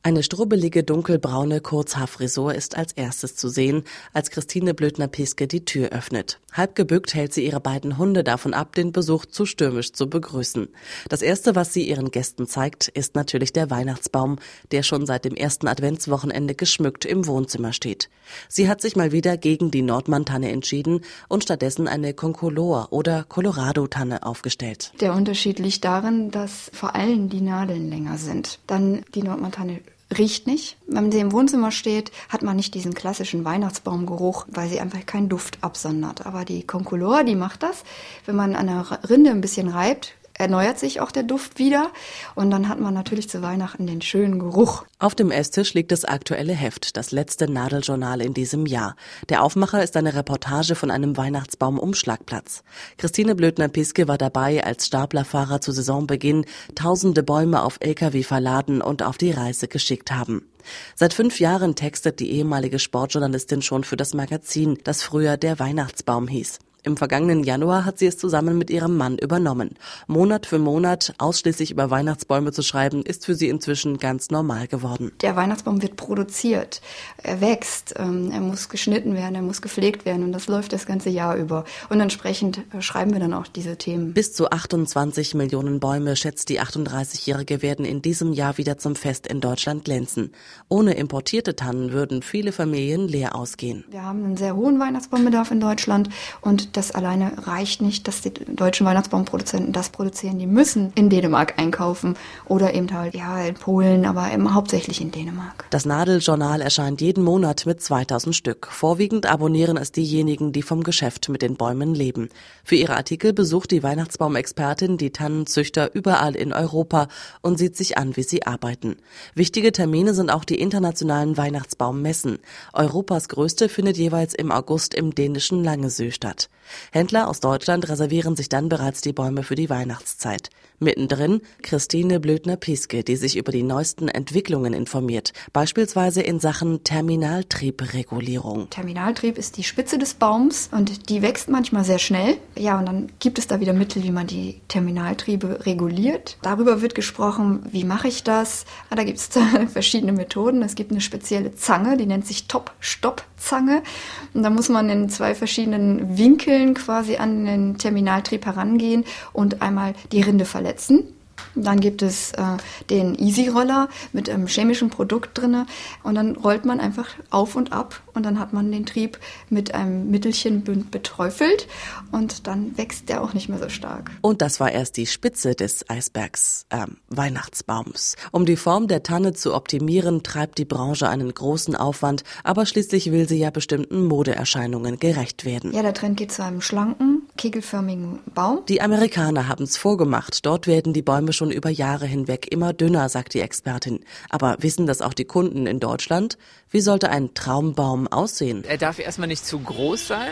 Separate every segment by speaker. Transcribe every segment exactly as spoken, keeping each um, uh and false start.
Speaker 1: Eine strubbelige, dunkelbraune Kurzhaarfrisur ist als erstes zu sehen, als Christine Blödner-Piske die Tür öffnet. Halb gebückt hält sie ihre beiden Hunde davon ab, den Besuch zu stürmisch zu begrüßen. Das Erste, was sie ihren Gästen zeigt, ist natürlich der Weihnachtsbaum, der schon seit dem ersten Adventswochenende geschmückt im Wohnzimmer steht. Sie hat sich mal wieder gegen die Nordmann-Tanne entschieden und stattdessen eine Concolor- oder Colorado-Tanne aufgestellt.
Speaker 2: Der Unterschied liegt darin, dass vor allem die Nadeln länger sind. Dann die Nordmann-Tanne riecht nicht. Wenn sie im Wohnzimmer steht, hat man nicht diesen klassischen Weihnachtsbaumgeruch, weil sie einfach keinen Duft absondert. Aber die Concolor, die macht das. Wenn man an der Rinde ein bisschen reibt, erneuert sich auch der Duft wieder und dann hat man natürlich zu Weihnachten den schönen Geruch.
Speaker 1: Auf dem Esstisch liegt das aktuelle Heft, das letzte Nadeljournal in diesem Jahr. Der Aufmacher ist eine Reportage von einem Weihnachtsbaum-Umschlagplatz. Christine Blödner-Piske war dabei, als Staplerfahrer zu Saisonbeginn tausende Bäume auf L K W verladen und auf die Reise geschickt haben. Seit fünf Jahren textet die ehemalige Sportjournalistin schon für das Magazin, das früher der Weihnachtsbaum hieß. Im vergangenen Januar hat sie es zusammen mit ihrem Mann übernommen. Monat für Monat ausschließlich über Weihnachtsbäume zu schreiben, ist für sie inzwischen ganz normal geworden.
Speaker 2: Der Weihnachtsbaum wird produziert, er wächst, ähm, er muss geschnitten werden, er muss gepflegt werden und das läuft das ganze Jahr über. Und entsprechend äh, schreiben wir dann auch diese Themen.
Speaker 1: Bis zu achtundzwanzig Millionen Bäume, schätzt die achtunddreißigjährige, werden in diesem Jahr wieder zum Fest in Deutschland glänzen. Ohne importierte Tannen würden viele Familien leer ausgehen.
Speaker 2: Wir haben einen sehr hohen Weihnachtsbaumbedarf in Deutschland und das alleine reicht nicht, dass die deutschen Weihnachtsbaumproduzenten das produzieren. Die müssen in Dänemark einkaufen oder eben halt ja in Polen, aber eben hauptsächlich in Dänemark.
Speaker 1: Das Nadeljournal erscheint jeden Monat mit zweitausend Stück. Vorwiegend abonnieren es diejenigen, die vom Geschäft mit den Bäumen leben. Für ihre Artikel besucht die Weihnachtsbaumexpertin die Tannenzüchter überall in Europa und sieht sich an, wie sie arbeiten. Wichtige Termine sind auch die internationalen Weihnachtsbaummessen. Europas größte findet jeweils im August im dänischen Langesø statt. Händler aus Deutschland reservieren sich dann bereits die Bäume für die Weihnachtszeit. Mittendrin Christine Blödner-Piske, die sich über die neuesten Entwicklungen informiert, beispielsweise in Sachen Terminaltriebregulierung.
Speaker 2: Terminaltrieb ist die Spitze des Baums und die wächst manchmal sehr schnell. Ja, und dann gibt es da wieder Mittel, wie man die Terminaltriebe reguliert. Darüber wird gesprochen, wie mache ich das? Ah, da gibt es verschiedene Methoden. Es gibt eine spezielle Zange, die nennt sich Top-Stop-Zange. Und da muss man in zwei verschiedenen Winkeln quasi an den Terminaltrieb herangehen und einmal die Rinde verletzen. Dann gibt es äh, den Easy-Roller mit einem chemischen Produkt drin und dann rollt man einfach auf und ab und dann hat man den Trieb mit einem Mittelchen beträufelt und dann wächst der auch nicht mehr so stark.
Speaker 1: Und das war erst die Spitze des Eisbergs, äh, Weihnachtsbaums. Um die Form der Tanne zu optimieren, treibt die Branche einen großen Aufwand, aber schließlich will sie ja bestimmten Modeerscheinungen gerecht werden.
Speaker 2: Ja, der Trend geht zu einem schlanken, kegelförmigen Baum.
Speaker 1: Die Amerikaner haben es vorgemacht. Dort werden die Bäume schon über Jahre hinweg immer dünner, sagt die Expertin. Aber wissen das auch die Kunden in Deutschland? Wie sollte ein Traumbaum aussehen?
Speaker 3: Er darf erstmal nicht zu groß sein.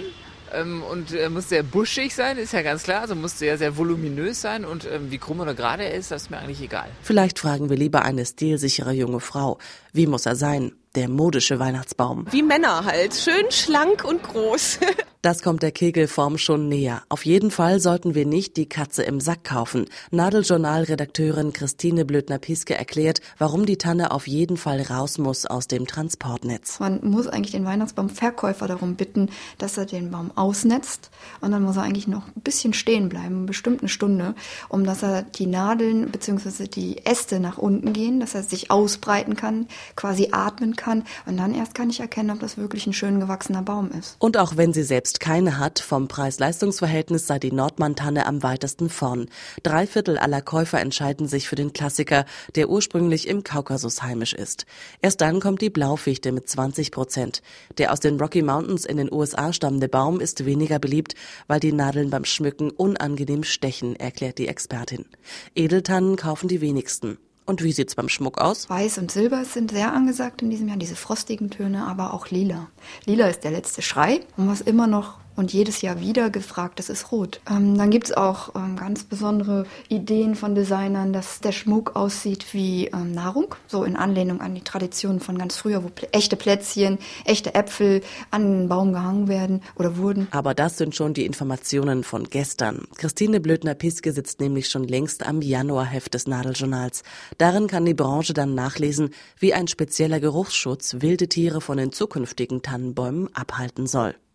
Speaker 3: Und er muss sehr buschig sein, ist ja ganz klar. Also muss sehr, sehr voluminös sein. Und ähm, wie krumm oder gerade er ist, das ist mir eigentlich egal.
Speaker 1: Vielleicht fragen wir lieber eine stilsichere junge Frau. Wie muss er sein? Der modische Weihnachtsbaum.
Speaker 4: Wie Männer halt. Schön schlank und groß.
Speaker 1: Das kommt der Kegelform schon näher. Auf jeden Fall sollten wir nicht die Katze im Sack kaufen. Nadeljournal-Redakteurin Christine Blödner-Piske erklärt, warum die Tanne auf jeden Fall raus muss aus dem Transportnetz.
Speaker 2: Man muss eigentlich den Weihnachtsbaumverkäufer darum bitten, dass er den Baum ausnetzt. Und dann muss er eigentlich noch ein bisschen stehen bleiben, bestimmt eine Stunde, um dass er die Nadeln bzw. die Äste nach unten gehen, dass er sich ausbreiten kann, quasi atmen kann. Und dann erst kann ich erkennen, ob das wirklich ein schön gewachsener Baum ist.
Speaker 1: Und auch wenn sie selbst keine hat, vom Preis-Leistungs-Verhältnis sei die Nordmann-Tanne am weitesten vorn. Drei Viertel aller Käufer entscheiden sich für den Klassiker, der ursprünglich im Kaukasus heimisch ist. Erst dann kommt die Blaufichte mit zwanzig Prozent. Der aus den Rocky Mountains in den U S A stammende Baum ist weniger beliebt, weil die Nadeln beim Schmücken unangenehm stechen, erklärt die Expertin. Edeltannen kaufen die wenigsten. Und wie sieht's beim Schmuck aus?
Speaker 2: Weiß und Silber sind sehr angesagt in diesem Jahr, diese frostigen Töne, aber auch Lila. Lila ist der letzte Schrei. Und was immer noch und jedes Jahr wieder gefragt, das ist rot. Ähm, dann gibt es auch ähm, ganz besondere Ideen von Designern, dass der Schmuck aussieht wie ähm, Nahrung, so in Anlehnung an die Tradition von ganz früher, wo plä- echte Plätzchen, echte Äpfel an den Baum gehangen werden oder wurden.
Speaker 1: Aber das sind schon die Informationen von gestern. Christine Blödner-Piske sitzt nämlich schon längst am Januarheft des Nadeljournals. Darin kann die Branche dann nachlesen, wie ein spezieller Geruchsschutz wilde Tiere von den zukünftigen Tannenbäumen abhalten soll.